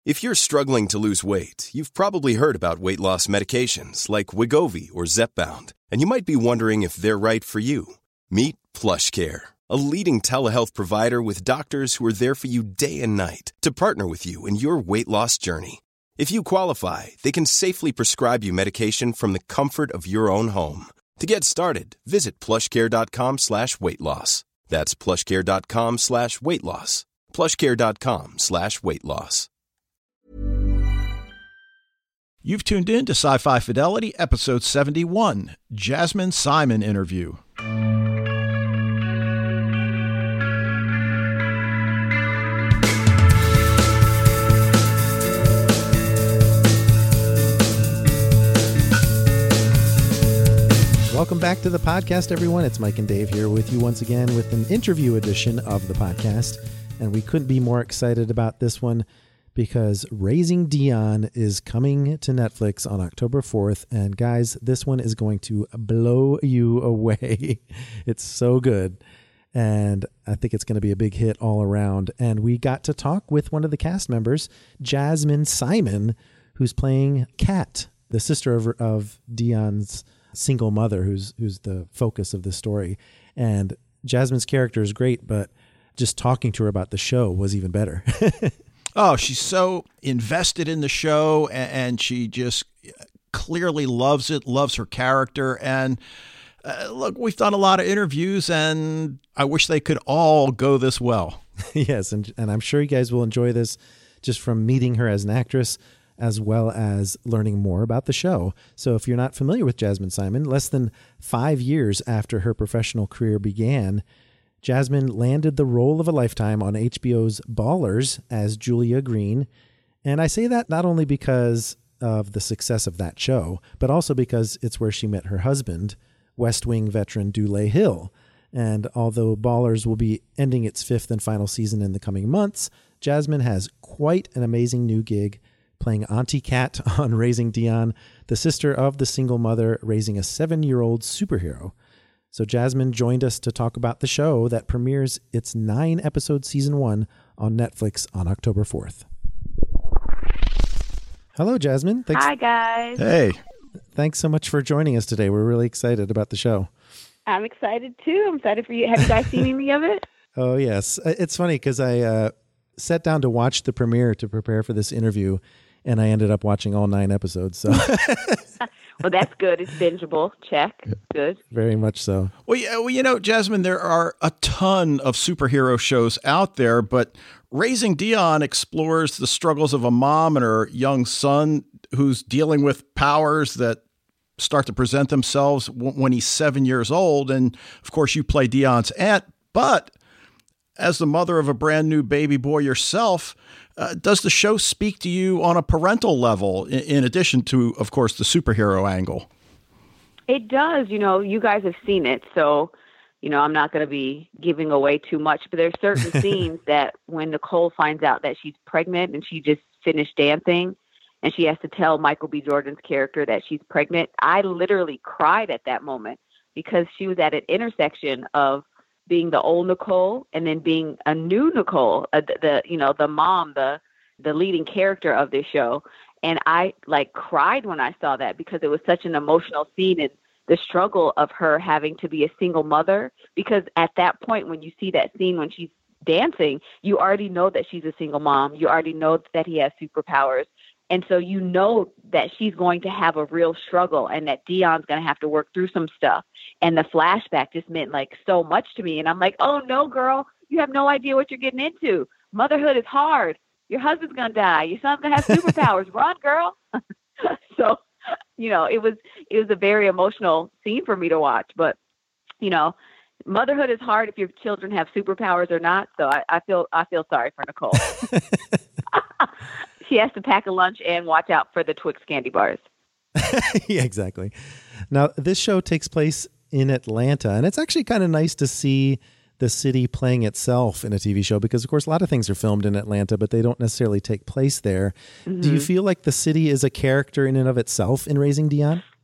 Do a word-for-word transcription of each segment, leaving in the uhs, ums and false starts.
If you're struggling to lose weight, you've probably heard about weight loss medications like Wegovy or Zepbound, and you might be wondering if they're right for you. Meet PlushCare, a leading telehealth provider with doctors who are there for you day and night to partner with you in your weight loss journey. If you qualify, they can safely prescribe you medication from the comfort of your own home. To get started, visit plushcare.com slash weight loss. That's plushcare.com slash weight loss. plushcare.com slash weight loss. You've tuned in to Sci-Fi Fidelity, episode seventy-one, Jasmine Simon interview. Welcome back to the podcast, everyone. It's Mike and Dave here with you once again with an interview edition of the podcast. And we couldn't be more excited about this one because Raising Dion is coming to Netflix on October fourth. And guys, this one is going to blow you away. It's so good. And I think it's going to be a big hit all around. And we got to talk with one of the cast members, Jasmine Simon, who's playing Kat, the sister of, of Dion's single mother, who's who's the focus of the story. And Jasmine's character is great, but just talking to her about the show was even better. Oh, she's so invested in the show, and she just clearly loves it, loves her character. And uh, look, we've done a lot of interviews, and I wish they could all go this well. Yes, and, and I'm sure you guys will enjoy this just from meeting her as an actress, as well as learning more about the show. So if you're not familiar with Jasmine Simon, less than five years after her professional career began, Jasmine landed the role of a lifetime on H B O's Ballers as Julia Green. And I say that not only because of the success of that show, but also because it's where she met her husband, West Wing veteran Dule Hill. And although Ballers will be ending its fifth and final season in the coming months, Jasmine has quite an amazing new gig playing Auntie Kat on Raising Dion, the sister of the single mother raising a seven-year-old superhero. So Jasmine joined us to talk about the show that premieres its nine-episode season one on Netflix on October fourth. Hello, Jasmine. Thanks. Hi, guys. Hey. Thanks so much for joining us today. We're really excited about the show. I'm excited, too. I'm excited for you. Have you guys seen any of it? Oh, yes. It's funny because I uh, sat down to watch the premiere to prepare for this interview, and I ended up watching all nine episodes. So, well, that's good. It's bingeable. Check. Good. Very much so. Well, yeah, well, you know, Jasmine, there are a ton of superhero shows out there, but Raising Dion explores the struggles of a mom and her young son who's dealing with powers that start to present themselves w- when he's seven years old. And of course, you play Dion's aunt, but as the mother of a brand new baby boy yourself, uh, does the show speak to you on a parental level, in, in addition to, of course, the superhero angle? It does. You know, you guys have seen it, so, you know, I'm not going to be giving away too much, but there's certain scenes that when Nicole finds out that she's pregnant and she just finished dancing and she has to tell Michael B. Jordan's character that she's pregnant, I literally cried at that moment because she was at an intersection of being the old Nicole and then being a new Nicole, uh, the, the, you know, the mom, the, the leading character of this show. And I like cried when I saw that because it was such an emotional scene and the struggle of her having to be a single mother. Because at that point, when you see that scene, when she's dancing, you already know that she's a single mom. You already know that he has superpowers. And so you know that she's going to have a real struggle and that Dion's going to have to work through some stuff. And the flashback just meant like so much to me. And I'm like, oh no, girl, you have no idea what you're getting into. Motherhood is hard. Your husband's going to die. Your son's going to have superpowers. Run, girl. So, you know, it was, it was a very emotional scene for me to watch, but you know, motherhood is hard if your children have superpowers or not. So I, I feel, I feel sorry for Nicole. She has to pack a lunch and watch out for the Twix candy bars. Yeah, exactly. Now, this show takes place in Atlanta, and it's actually kind of nice to see the city playing itself in a T V show because, of course, a lot of things are filmed in Atlanta, but they don't necessarily take place there. Mm-hmm. Do you feel like the city is a character in and of itself in Raising Dion?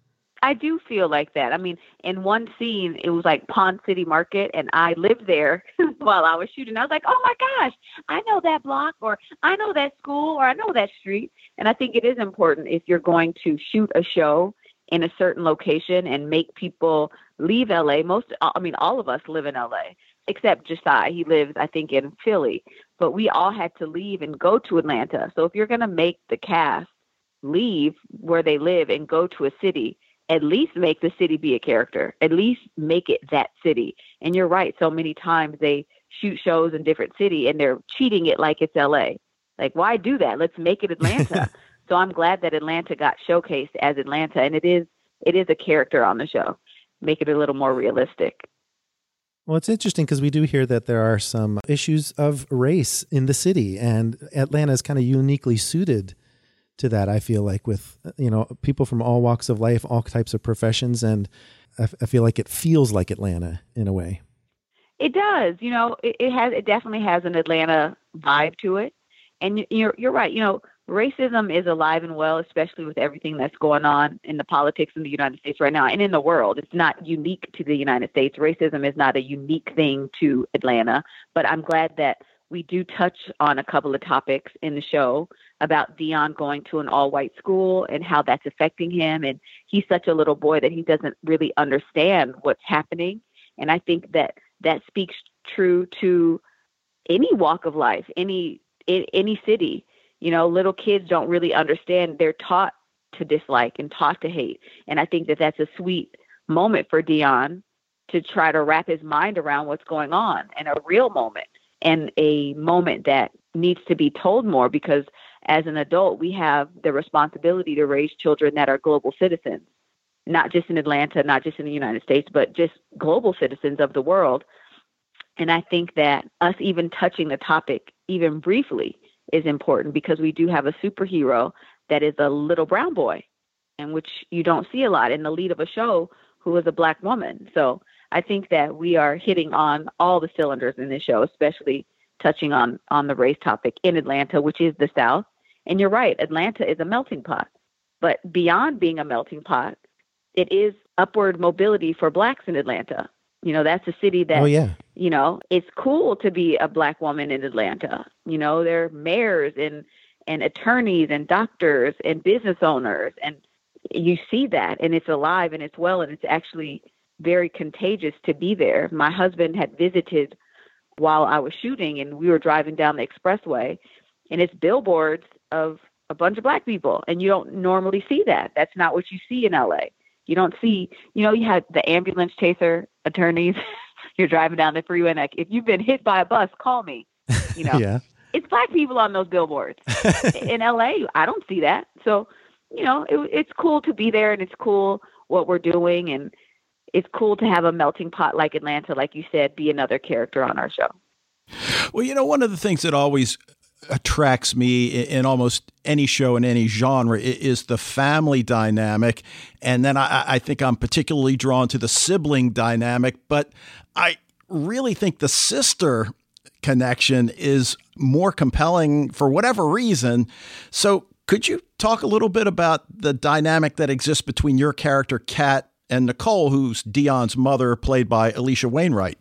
I do feel like that. I mean, in one scene, it was like Pond City Market, and I lived there while I was shooting. I was like, oh my gosh, I know that block, or I know that school, or I know that street. And I think it is important if you're going to shoot a show in a certain location and make people leave L A. Most, I mean, all of us live in L A, except Josiah. He lives, I think, in Philly. But we all had to leave and go to Atlanta. So if you're going to make the cast leave where they live and go to a city, at least make the city be a character. At least make it that city. And you're right. So many times they shoot shows in different city and they're cheating it like it's L A. Like, why do that? Let's make it Atlanta. So I'm glad that Atlanta got showcased as Atlanta, and it is it is a character on the show. Make it a little more realistic. Well, it's interesting because we do hear that there are some issues of race in the city, and Atlanta is kind of uniquely suited to that, I feel like, with, you know, people from all walks of life, all types of professions, and I, f- I feel like it feels like Atlanta in a way. It does. You know, it, it has it definitely has an Atlanta vibe to it. And you're you're right. You know, racism is alive and well, especially with everything that's going on in the politics in the United States right now and in the world. It's not unique to the United States. Racism is not a unique thing to Atlanta. But I'm glad that we do touch on a couple of topics in the show about Dion going to an all-white school and how that's affecting him. And he's such a little boy that he doesn't really understand what's happening. And I think that that speaks true to any walk of life, any in any city. You know, little kids don't really understand. They're taught to dislike and taught to hate. And I think that that's a sweet moment for Dion to try to wrap his mind around what's going on, and a real moment, and a moment that needs to be told more, because as an adult, we have the responsibility to raise children that are global citizens, not just in Atlanta, not just in the United States, but just global citizens of the world. And I think that us even touching the topic even briefly is important, because we do have a superhero that is a little brown boy, and which you don't see a lot in the lead of a show, who is a Black woman. So I think that we are hitting on all the cylinders in this show, especially touching on, on the race topic in Atlanta, which is the South. And you're right, Atlanta is a melting pot. But beyond being a melting pot, it is upward mobility for Blacks in Atlanta. You know, that's a city that, oh, yeah. you know, it's cool to be a Black woman in Atlanta. You know, there are mayors and, and attorneys and doctors and business owners. And you see that, and it's alive and it's well, and it's actually very contagious to be there. My husband had visited while I was shooting, and we were driving down the expressway, and it's billboards of a bunch of Black people. And you don't normally see that. That's not what you see in L A. You don't see, you know, you had the ambulance chaser attorneys. You're driving down the freeway, and like, if you've been hit by a bus, call me. You know, yeah. It's Black people on those billboards. In L A, I don't see that. So, you know, it, it's cool to be there, and it's cool what we're doing, and it's cool to have a melting pot like Atlanta, like you said, be another character on our show. Well, you know, one of the things that always attracts me in almost any show in any genre is the family dynamic. And then I, I think I'm particularly drawn to the sibling dynamic, but I really think the sister connection is more compelling for whatever reason. So could you talk a little bit about the dynamic that exists between your character, Kat, and Nicole, who's Dion's mother, played by Alicia Wainwright?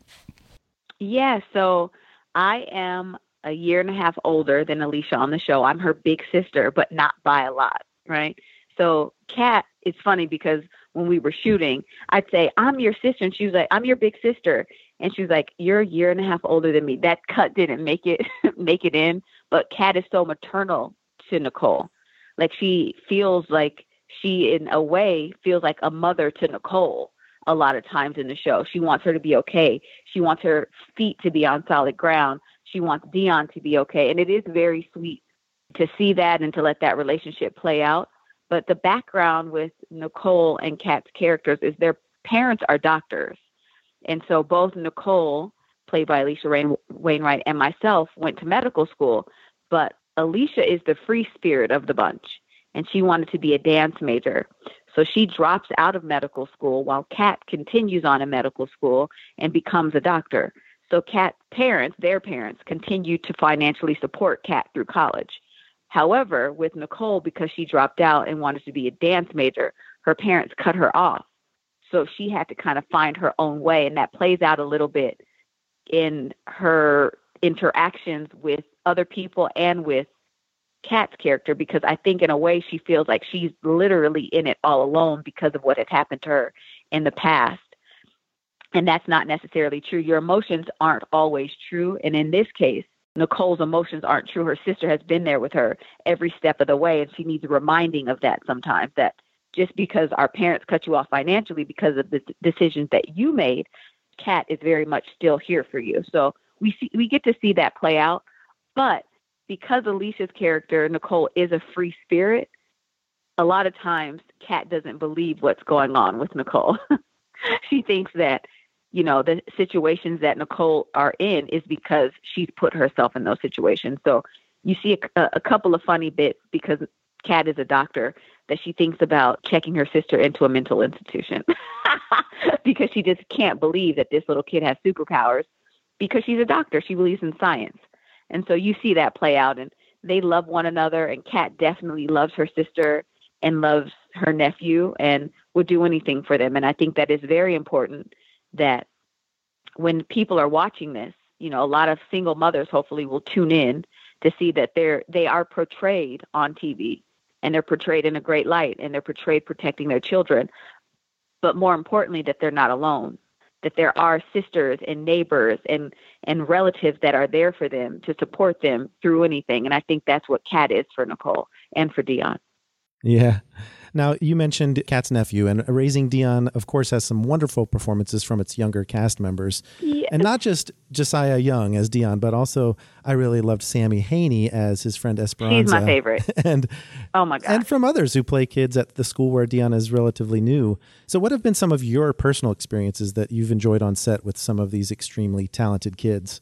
Yeah, so I am a year and a half older than Alicia on the show. I'm her big sister, but not by a lot, right? So Kat, it's funny because when we were shooting, I'd say, I'm your sister. And she was like, I'm your big sister. And she was like, you're a year and a half older than me. That cut didn't make it make it in. But Kat is so maternal to Nicole. Like, she feels like she, in a way, feels like a mother to Nicole a lot of times in the show. She wants her to be okay. She wants her feet to be on solid ground. She wants Dion to be okay. And it is very sweet to see that and to let that relationship play out. But the background with Nicole and Kat's characters is their parents are doctors. And so both Nicole, played by Alicia Rain- Wainwright, and myself went to medical school. But Alicia is the free spirit of the bunch, and she wanted to be a dance major. So she drops out of medical school while Kat continues on in medical school and becomes a doctor. So Kat's parents, their parents, continue to financially support Kat through college. However, with Nicole, because she dropped out and wanted to be a dance major, her parents cut her off. So she had to kind of find her own way. And that plays out a little bit in her interactions with other people and with Kat's character, because I think in a way she feels like she's literally in it all alone because of what had happened to her in the past. And that's not necessarily true. Your emotions aren't always true. And in this case, Nicole's emotions aren't true. Her sister has been there with her every step of the way, and she needs a reminding of that sometimes, that just because our parents cut you off financially because of the decisions that you made, Kat is very much still here for you. So we see, we get to see that play out. But because Alicia's character, Nicole, is a free spirit, a lot of times Kat doesn't believe what's going on with Nicole. She thinks that, you know, the situations that Nicole are in is because she's put herself in those situations. So you see a, a couple of funny bits because Kat is a doctor, that she thinks about checking her sister into a mental institution because she just can't believe that this little kid has superpowers because she's a doctor. She believes in science. And so you see that play out, and they love one another, and Kat definitely loves her sister and loves her nephew and would do anything for them. And I think that is very important, that when people are watching this, you know, a lot of single mothers hopefully will tune in to see that they're, they are portrayed on T V, and they're portrayed in a great light, and they're portrayed protecting their children. But more importantly, that they're not alone, that there are sisters and neighbors and, and relatives that are there for them to support them through anything. And I think that's what Kat is for Nicole and for Dion. Yeah. Now, you mentioned Kat's nephew, and Raising Dion, of course, has some wonderful performances from its younger cast members. Yes. And not just Josiah Young as Dion, but also I really loved Sammy Haney as his friend Esperanza. She's my favorite. and oh my God. And from others who play kids at the school where Dion is relatively new. So what have been some of your personal experiences that you've enjoyed on set with some of these extremely talented kids?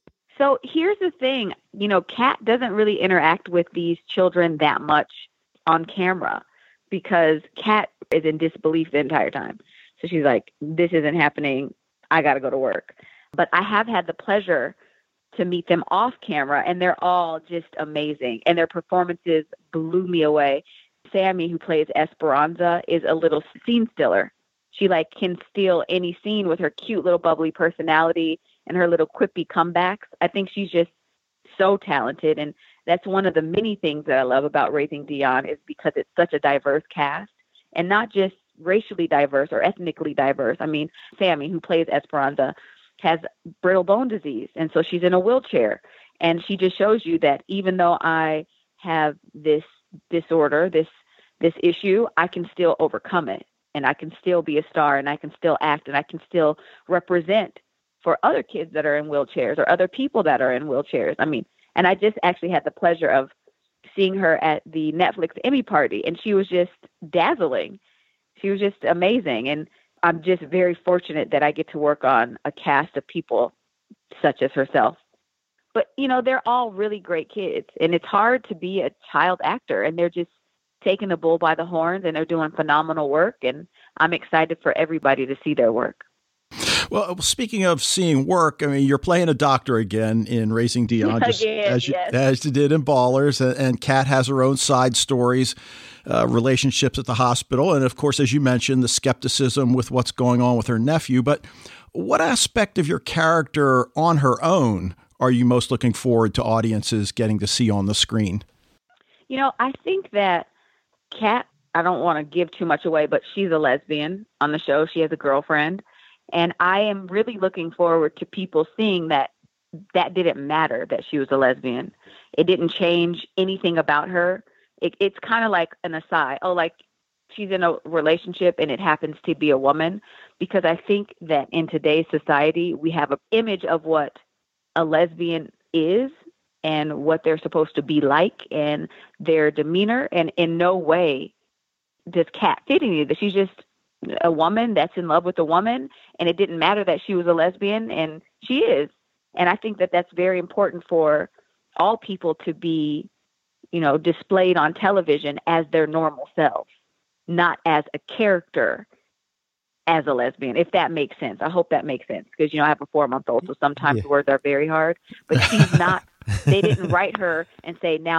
So here's the thing, you know, Kat doesn't really interact with these children that much on camera, because Kat is in disbelief the entire time. So she's like, this isn't happening. I got to go to work. But I have had the pleasure to meet them off camera, and they're all just amazing. And their performances blew me away. Sammy, who plays Esperanza, is a little scene stealer. She like can steal any scene with her cute little bubbly personality and her little quippy comebacks. I think she's just so talented. And that's one of the many things that I love about Raising Dion, is because it's such a diverse cast, and not just racially diverse or ethnically diverse. I mean, Sammy, who plays Esperanza, has brittle bone disease, and so she's in a wheelchair. And she just shows you that even though I have this disorder, this this issue, I can still overcome it, and I can still be a star, and I can still act, and I can still represent for other kids that are in wheelchairs or other people that are in wheelchairs. I mean, and I just actually had the pleasure of seeing her at the Netflix Emmy party, and she was just dazzling. She was just amazing. And I'm just very fortunate that I get to work on a cast of people such as herself. But, you know, they're all really great kids, and it's hard to be a child actor, and they're just taking the bull by the horns, and they're doing phenomenal work. And I'm excited for everybody to see their work. Well, speaking of seeing work, I mean, you're playing a doctor again in Raising Dion, just again, as, you, yes. as you did in Ballers. And, and Kat has her own side stories, uh, relationships at the hospital. And of course, as you mentioned, the skepticism with what's going on with her nephew. But what aspect of your character on her own are you most looking forward to audiences getting to see on the screen? You know, I think that Kat, I don't want to give too much away, but she's a lesbian on the show. She has a girlfriend. And I am really looking forward to people seeing that that didn't matter, that she was a lesbian. It didn't change anything about her. It, it's kind of like an aside. Oh, like she's in a relationship and it happens to be a woman. Because I think that in today's society, we have an image of what a lesbian is and what they're supposed to be like and their demeanor. And in no way does Kat fit any of this. She's just a woman that's in love with a woman, and it didn't matter that she was a lesbian, and she is. And I think that that's very important for all people to be, you know, displayed on television as their normal selves, not as a character as a lesbian, if that makes sense. I hope that makes sense, because, you know, I have a four month old, so sometimes yeah. the words are very hard, but she's not, they didn't write her and say, now,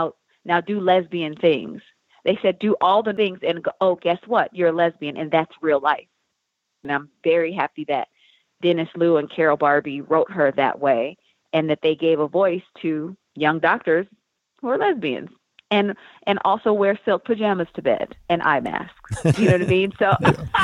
now do lesbian things. They said, do all the things and go, oh, guess what? You're a lesbian, and that's real life. And I'm very happy that Dennis Liu and Carol Barbie wrote her that way, and that they gave a voice to young doctors who are lesbians and and also wear silk pajamas to bed and eye masks. You know what I mean? So,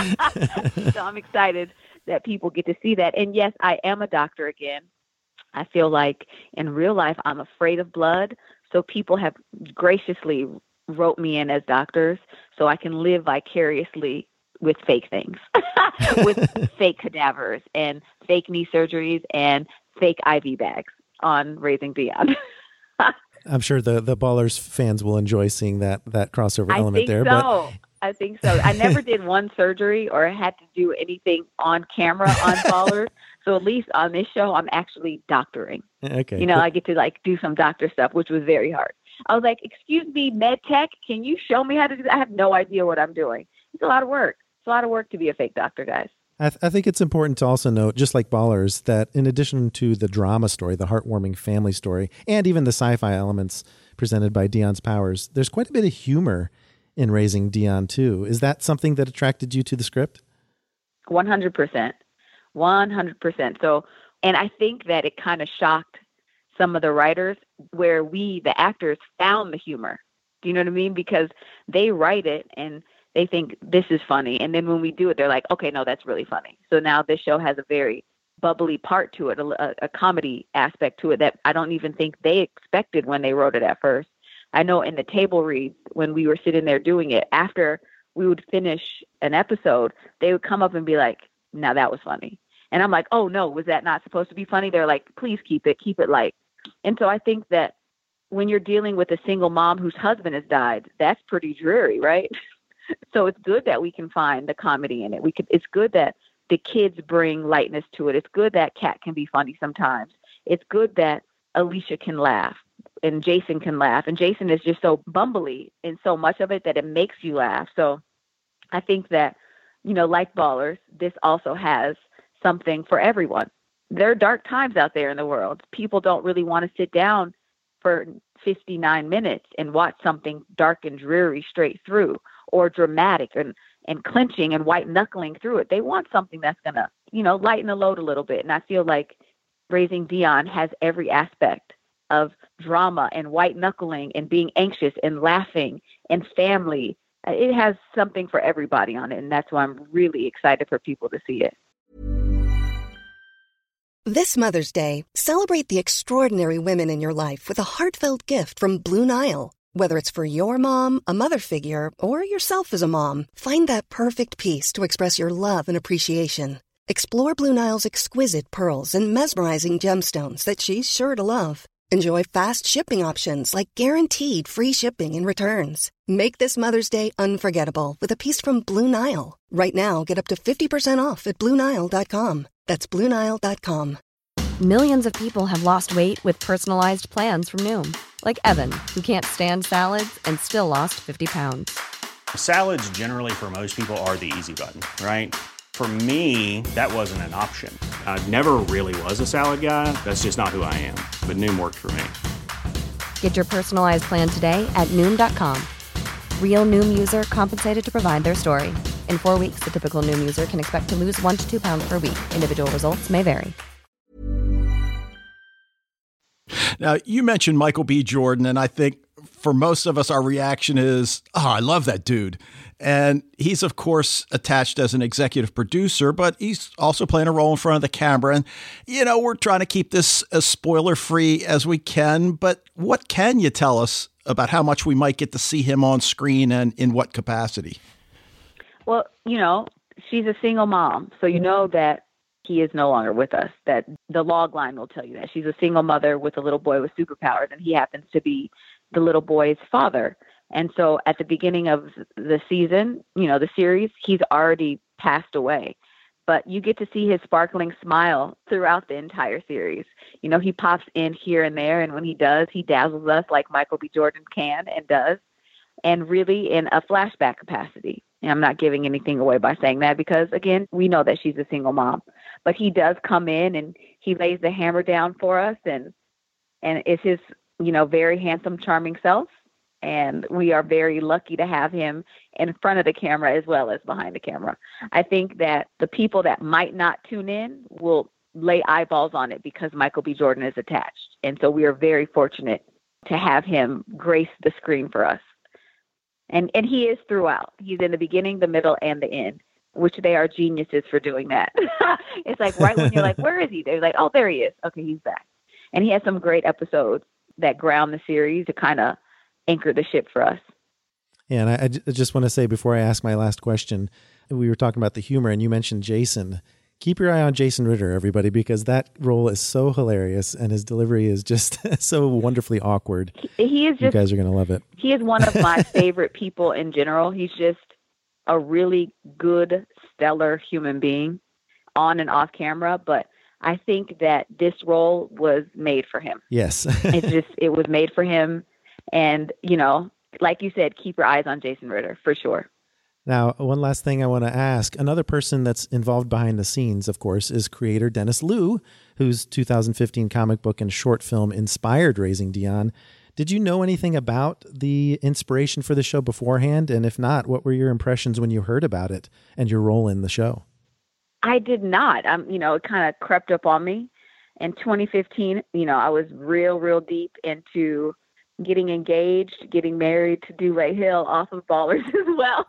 so I'm excited that people get to see that. And yes, I am a doctor again. I feel like in real life, I'm afraid of blood. So people have graciously wrote me in as doctors so I can live vicariously with fake things, with fake cadavers and fake knee surgeries and fake I V bags on Raising Dion. I'm sure the, the Ballers fans will enjoy seeing that that crossover I element think there. So. But I think so. I never did one surgery or had to do anything on camera on Ballers. So at least on this show, I'm actually doctoring. Okay. You know, I get to like do some doctor stuff, which was very hard. I was like, excuse me, med tech, can you show me how to do that? I have no idea what I'm doing. It's a lot of work. It's a lot of work to be a fake doctor, guys. I, th- I think it's important to also note, just like Ballers, that in addition to the drama story, the heartwarming family story, and even the sci-fi elements presented by Dion's powers, there's quite a bit of humor in Raising Dion too. Is that something that attracted you to the script? one hundred percent. one hundred percent. So, and I think that it kind of shocked some of the writers where we, the actors, found the humor. Do you know what I mean? Because they write it and they think this is funny. And then when we do it, they're like, okay, no, that's really funny. So now this show has a very bubbly part to it, a, a comedy aspect to it that I don't even think they expected when they wrote it at first. I know in the table reads, when we were sitting there doing it, after we would finish an episode, they would come up and be like, now that was funny. And I'm like, oh no, was that not supposed to be funny? They're like, please keep it, keep it light. And so I think that when you're dealing with a single mom whose husband has died, that's pretty dreary, right? So it's good that we can find the comedy in it. We could, it's good that the kids bring lightness to it. It's good that Kat can be funny sometimes. It's good that Alicia can laugh and Jason can laugh. And Jason is just so bumbly in so much of it that it makes you laugh. So I think that, you know, like Ballers, this also has something for everyone. There are dark times out there in the world. People don't really want to sit down for fifty-nine minutes and watch something dark and dreary straight through, or dramatic and, and clenching and white knuckling through it. They want something that's going to, you know, lighten the load a little bit. And I feel like Raising Dion has every aspect of drama and white knuckling and being anxious and laughing and family. It has something for everybody on it. And that's why I'm really excited for people to see it. This Mother's Day, celebrate the extraordinary women in your life with a heartfelt gift from Blue Nile. Whether it's for your mom, a mother figure, or yourself as a mom, find that perfect piece to express your love and appreciation. Explore Blue Nile's exquisite pearls and mesmerizing gemstones that she's sure to love. Enjoy fast shipping options like guaranteed free shipping and returns. Make this Mother's Day unforgettable with a piece from Blue Nile. Right now, get up to fifty percent off at Blue Nile dot com. That's Blue Nile dot com. Millions of people have lost weight with personalized plans from Noom. Like Evan, who can't stand salads and still lost fifty pounds. Salads generally for most people are the easy button, right? For me, that wasn't an option. I never really was a salad guy. That's just not who I am. But Noom worked for me. Get your personalized plan today at Noom dot com. Real Noom user compensated to provide their story. In four weeks, the typical Noom user can expect to lose one to two pounds per week. Individual results may vary. Now, you mentioned Michael B. Jordan, and I think for most of us, our reaction is, oh, I love that dude. And he's, of course, attached as an executive producer, but he's also playing a role in front of the camera. And, you know, we're trying to keep this as spoiler-free as we can, but what can you tell us about how much we might get to see him on screen and in what capacity? Well, you know, she's a single mom, so you know that he is no longer with us, that the log line will tell you that. She's a single mother with a little boy with superpowers, and he happens to be the little boy's father. And so at the beginning of the season, you know, the series, he's already passed away. But you get to see his sparkling smile throughout the entire series. You know, he pops in here and there, and when he does, he dazzles us like Michael B. Jordan can and does, and really in a flashback capacity. And I'm not giving anything away by saying that because, again, we know that she's a single mom. But he does come in and he lays the hammer down for us and and is his, you know, very handsome, charming self. And we are very lucky to have him in front of the camera as well as behind the camera. I think that the people that might not tune in will lay eyeballs on it because Michael B. Jordan is attached. And so we are very fortunate to have him grace the screen for us. And and he is throughout. He's in the beginning, the middle, and the end, which they are geniuses for doing that. It's like right when you're like, where is he? They're like, oh, there he is. Okay, he's back. And he has some great episodes that ground the series to kind of anchor the ship for us. Yeah, and I, I just want to say before I ask my last question, we were talking about the humor, and you mentioned Jason. Keep your eye on Jason Ritter, everybody, because that role is so hilarious, and his delivery is just so wonderfully awkward. He, he is just, you guys are going to love it. He is one of my favorite people in general. He's just a really good, stellar human being on and off camera, but I think that this role was made for him. Yes. It's just, it was made for him. And, you know, like you said, keep your eyes on Jason Ritter for sure. Now, one last thing I want to ask. Another person that's involved behind the scenes, of course, is creator Dennis Liu, whose two thousand fifteen comic book and short film inspired Raising Dion. Did you know anything about the inspiration for the show beforehand? And if not, what were your impressions when you heard about it and your role in the show? I did not. Um, you know, it kind of crept up on me. In twenty fifteen, you know, I was real, real deep into getting engaged, getting married to Dule Hill off of Ballers as well.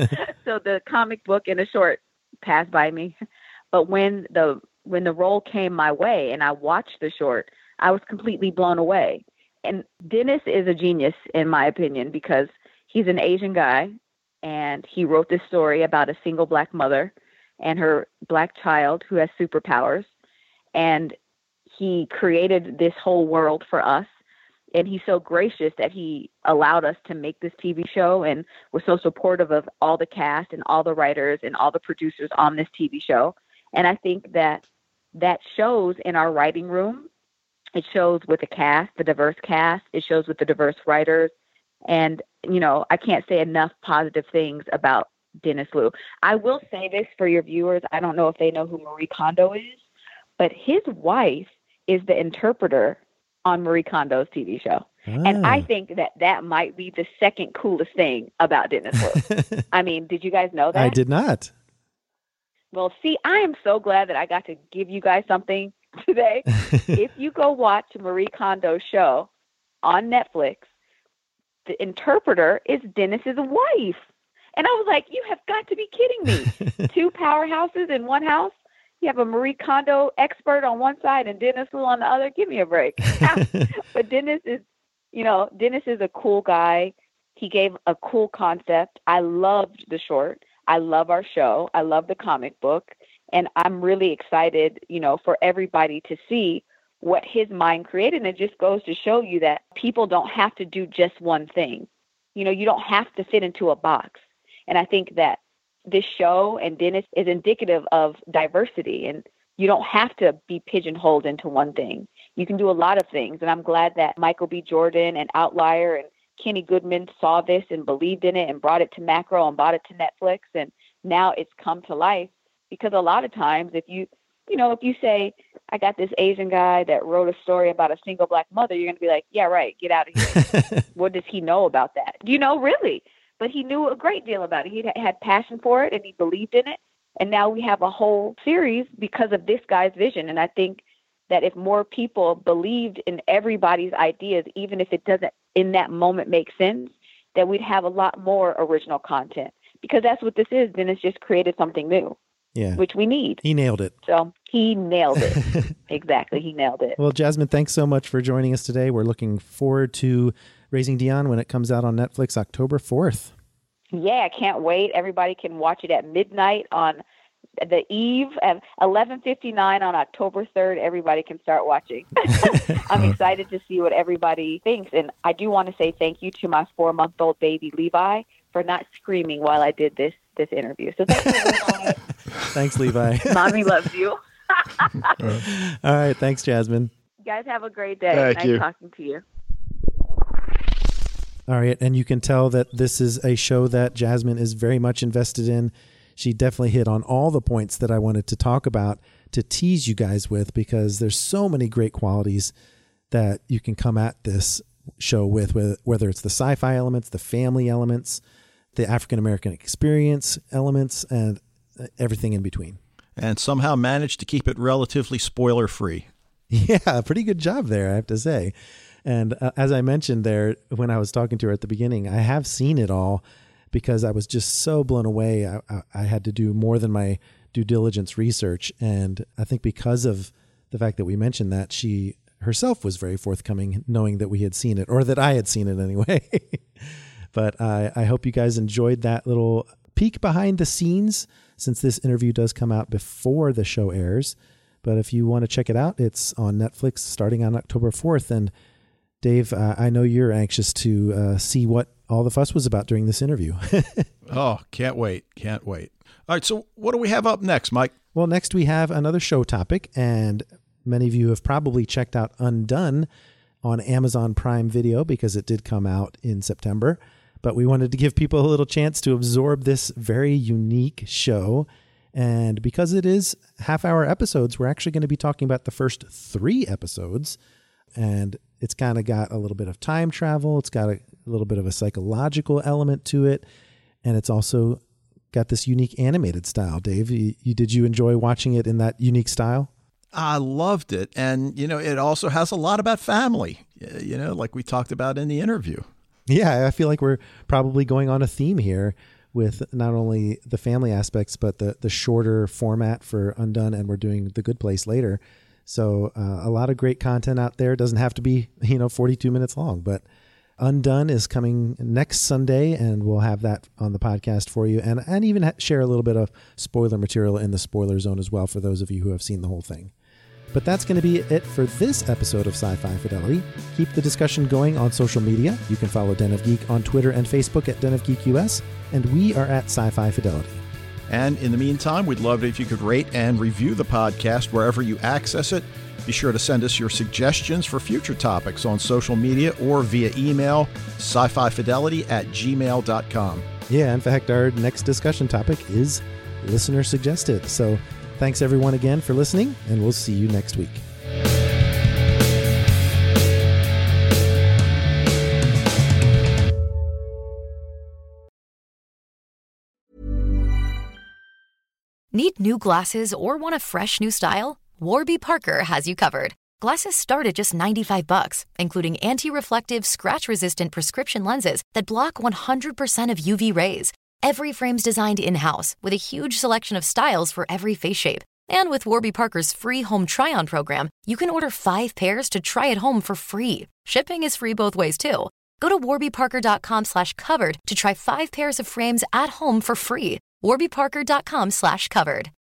So the comic book and a short passed by me. But when the when the role came my way and I watched the short, I was completely blown away. And Dennis is a genius, in my opinion, because he's an Asian guy, and he wrote this story about a single Black mother and her Black child who has superpowers. And he created this whole world for us. And he's so gracious that he allowed us to make this T V show, and was so supportive of all the cast and all the writers and all the producers on this T V show. And I think that that shows in our writing room. It shows with the cast, the diverse cast. It shows with the diverse writers. And, you know, I can't say enough positive things about Dennis Liu. I will say this for your viewers. I don't know if they know who Marie Kondo is, but his wife is the interpreter on Marie Kondo's T V show. Ah. And I think that that might be the second coolest thing about Dennis Liu. I mean, did you guys know that? I did not. Well, see, I am so glad that I got to give you guys something today. If you go watch Marie Kondo's show on Netflix, the interpreter is Dennis's wife. And I was like, you have got to be kidding me. Two powerhouses in one house. You have a Marie Kondo expert on one side and Dennis Liu on the other. Give me a break. But Dennis is, you know, Dennis is a cool guy. He gave a cool concept. I loved the short. I love our show. I love the comic book. And I'm really excited, you know, for everybody to see what his mind created. And it just goes to show you that people don't have to do just one thing. You know, you don't have to fit into a box. And I think that this show and Dennis is indicative of diversity, and you don't have to be pigeonholed into one thing. You can do a lot of things. And I'm glad that Michael B. Jordan and Outlier and Kenny Goodman saw this and believed in it and brought it to Macro and brought it to Netflix. And now it's come to life, because a lot of times if you, you know, if you say, I got this Asian guy that wrote a story about a single Black mother, you're going to be like, yeah, right. Get out of here. What does he know about that? You know, really? But he knew a great deal about it. He had passion for it and he believed in it. And now we have a whole series because of this guy's vision. And I think that if more people believed in everybody's ideas, even if it doesn't in that moment make sense, that we'd have a lot more original content, because that's what this is. Dennis just created something new, yeah, which we need. He nailed it. So he nailed it. Exactly. He nailed it. Well, Jasmine, thanks so much for joining us today. We're looking forward to Raising Dion when it comes out on Netflix October fourth. Yeah, I can't wait. Everybody can watch it at midnight on the eve at eleven fifty-nine on October third. Everybody can start watching. I'm excited to see what everybody thinks. And I do want to say thank you to my four-month-old baby, Levi, for not screaming while I did this this interview. So thank you, Levi. Thanks, Levi. Mommy loves you. All right. Thanks, Jasmine. You guys have a great day. Thank nice you. talking to you. All right. And you can tell that this is a show that Jasmine is very much invested in. She definitely hit on all the points that I wanted to talk about to tease you guys with, because there's so many great qualities that you can come at this show with, whether it's the sci-fi elements, the family elements, the African-American experience elements, and everything in between. And somehow managed to keep it relatively spoiler-free. Yeah, pretty good job there, I have to say. And uh, as I mentioned there, when I was talking to her at the beginning, I have seen it all because I was just so blown away. I, I, I had to do more than my due diligence research. And I think because of the fact that we mentioned that, she herself was very forthcoming, knowing that we had seen it, or that I had seen it anyway. But I, I hope you guys enjoyed that little peek behind the scenes, since this interview does come out before the show airs. But if you want to check it out, it's on Netflix starting on October fourth. And Dave, uh, I know you're anxious to uh, see what all the fuss was about during this interview. Oh, can't wait. Can't wait. All right. So what do we have up next, Mike? Well, next we have another show topic, and many of you have probably checked out Undone on Amazon Prime Video because it did come out in September. But we wanted to give people a little chance to absorb this very unique show. And because it is half-hour episodes, we're actually going to be talking about the first three episodes. And it's kind of got a little bit of time travel. It's got a, a little bit of a psychological element to it. And it's also got this unique animated style. Dave, you, you, did you enjoy watching it in that unique style? I loved it. And, you know, it also has a lot about family, you know, like we talked about in the interview. Yeah, I feel like we're probably going on a theme here with not only the family aspects, but the, the shorter format for Undone, and we're doing The Good Place later. So uh, a lot of great content out there. It doesn't have to be, you know, forty-two minutes long, but Undone is coming next Sunday, and we'll have that on the podcast for you, and, and even ha- share a little bit of spoiler material in the spoiler zone as well for those of you who have seen the whole thing. But that's going to be it for this episode of Sci-Fi Fidelity. Keep the discussion going on social media. You can follow Den of Geek on Twitter and Facebook at Den of Geek U S, and we are at Sci-Fi Fidelity. And in the meantime, we'd love it if you could rate and review the podcast wherever you access it. Be sure to send us your suggestions for future topics on social media or via email, sci-fi fidelity at gmail dot com. Yeah, in fact, our next discussion topic is listener suggested. So thanks everyone again for listening, and we'll see you next week. Need new glasses or want a fresh new style? Warby Parker has you covered. Glasses start at just ninety-five bucks, including anti-reflective, scratch-resistant prescription lenses that block one hundred percent of U V rays. Every frame's designed in-house with a huge selection of styles for every face shape. And with Warby Parker's free home try-on program, you can order five pairs to try at home for free. Shipping is free both ways, too. Go to warbyparker.com slash covered to try five pairs of frames at home for free. warbyparker.com slash covered.